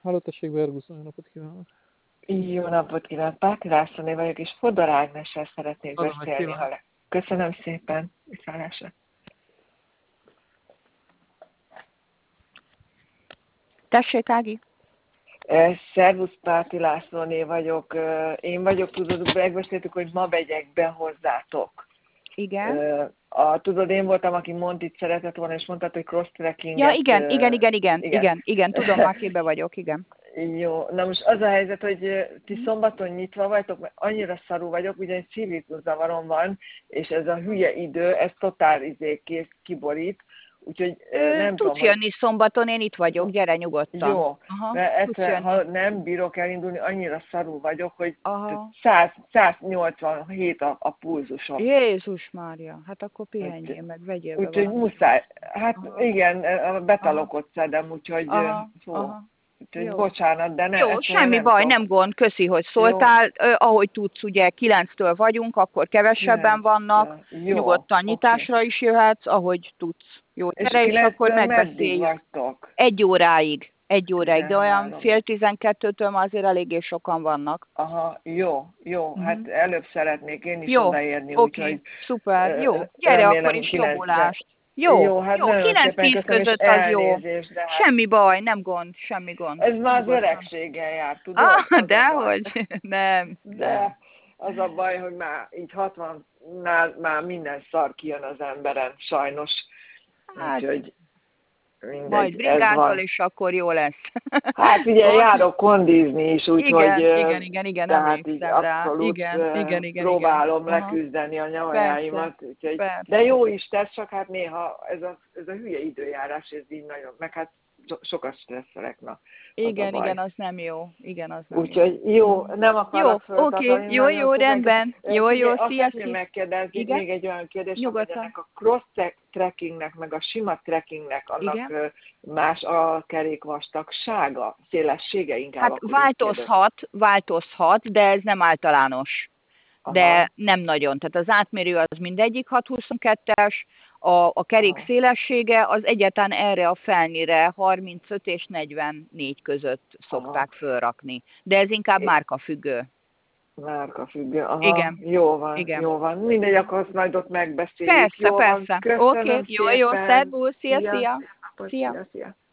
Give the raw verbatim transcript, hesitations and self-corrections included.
Halló, tessék, Verguszon, jó napot kívánok! Jó napot kívánok! Páki Lászlóné vagyok, és Fodor Ágnessel szeretnék Adom, hogy beszélni. kívánok! Ha le... Köszönöm szépen! Viszontlátásra! Tessék, Ági! Szervusz, Páki Lászlóné vagyok. Én vagyok, tudod, megbeszéltük, hogy ma megyek be hozzátok. Igen. A, tudod, én voltam, aki Montit szeretett volna, és mondtad, hogy cross-trackinget... Ja, igen, igen, igen, igen, igen, igen, igen, tudom, már képbe vagyok, igen. Jó, na most az a helyzet, hogy ti szombaton nyitva vagytok, mert annyira szarú vagyok, ugyanis szívritmus zavarom van, és ez a hülye idő, ez totál izé kész kiborít, úgyhogy Ö, nem tudsz tudom, jönni hogy... szombaton, én itt vagyok, gyere nyugodtan. Jó, Aha, mert egyszer, jönni. ha nem bírok elindulni, annyira szarú vagyok, hogy Aha. száz, száznyolcvanhét a, a pulzusom. Jézus Mária, hát akkor pihenjél meg, vegyél be Úgyhogy valamit. muszáj, hát Aha. igen, a betalokot szedem, úgyhogy Aha, fú, aha. úgyhogy Jó. bocsánat, de ne, Jó, semmi nem baj, tudom. nem gond, köszi, hogy szóltál. Ö, ahogy tudsz, ugye kilenctől vagyunk, akkor kevesebben vannak, Jó, nyugodtan nyitásra oké. is jöhetsz, ahogy tudsz. Jó, És gyere, és akkor kilenctől meddig megbeszéljük. vagytok? Egy óráig, egy óráig, de olyan tizenhárom. fél tizenkettőtől már azért eléggé sokan vannak. Aha, jó, jó, Uh-huh. hát előbb szeretnék én is Jó, odaérni, oké, úgyhogy szuper, jó, gyere remélem akkor is kilencre. jobbulást. Jó, Jó, hát jó, nagyon szépen kilenc-tíz köszönöm, és között az jó. elnézést, de hát Semmi baj, nem gond, semmi gond. ez már az Nyugodtan. öregséggel jár, tudod? Ah, Az a baj. dehogy, nem, De nem. az a baj, hogy már így hatvannál már minden szar kijön az emberen, sajnos. Hát, Úgyhogy mindegy, majd ez bringázol, van. és akkor jó lesz. Hát ugye Okay. járok kondizni is, úgyhogy Igen, igen, igen, igen, tehát így emlékszem rá. abszolút Igen, igen, igen, próbálom igen. Aha. leküzdeni a Persze, nyavajáimat, úgyhogy, persze. de jó is tesz, csak hát néha ez a, ez a hülye időjárás, ez így nagyon, meg hát so, sokat stresszelek, na. Igen, igen, az nem jó. Igen, az nem Úgyhogy jó. jó, nem akarok Jó, oké, okay. jó, jó, rendben. Jó, jó, szia, szia. Megkérdezni, igen? még egy olyan kérdés, nyugodtan. hogy ennek a cross-trekkingnek, meg a sima trekkingnek, annak igen? más a kerékvastagsága, szélessége inkább. Hát változhat, változhat, de ez nem általános. De Aha. nem nagyon. Tehát az átmérő az mindegyik hat huszonkettes, a, a kerék Aha. szélessége az egyáltalán erre a felnire harmincöt és negyvennégy között szokták Aha. fölrakni. De ez inkább é. márkafüggő. Márkafüggő, aha. Igen. Jó van, Igen. jó van. Mindegy, akkor majd ott megbeszéljük. Persze, jó persze. Oké, okay. Jó, jó, szervusz, szia, szia. Szia, szia. szia. szia.